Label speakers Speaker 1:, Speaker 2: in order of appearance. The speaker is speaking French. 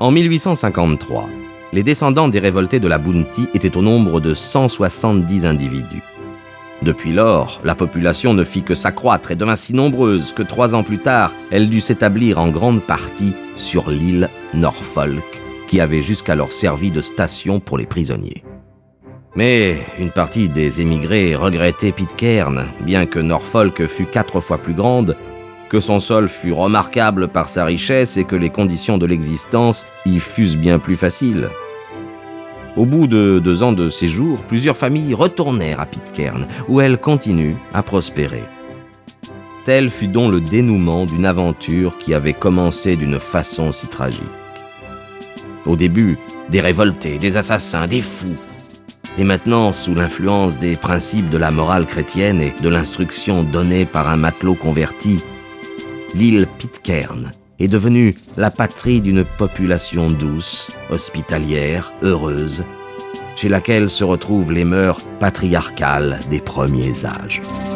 Speaker 1: En 1853, les descendants des révoltés de la Bounty étaient au nombre de 170 individus. Depuis lors, la population ne fit que s'accroître et devint si nombreuse que 3 ans plus tard, elle dut s'établir en grande partie sur l'île Norfolk, qui avait jusqu'alors servi de station pour les prisonniers. Mais une partie des émigrés regrettait Pitcairn, bien que Norfolk fût 4 fois plus grande, que son sol fût remarquable par sa richesse et que les conditions de l'existence y fussent bien plus faciles. Au bout de 2 ans de séjour, plusieurs familles retournèrent à Pitcairn, où elles continuent à prospérer. Tel fut donc le dénouement d'une aventure qui avait commencé d'une façon si tragique. Au début, des révoltés, des assassins, des fous. Et maintenant, sous l'influence des principes de la morale chrétienne et de l'instruction donnée par un matelot converti, l'île Pitcairn est devenue la patrie d'une population douce, hospitalière, heureuse, chez laquelle se retrouvent les mœurs patriarcales des premiers âges.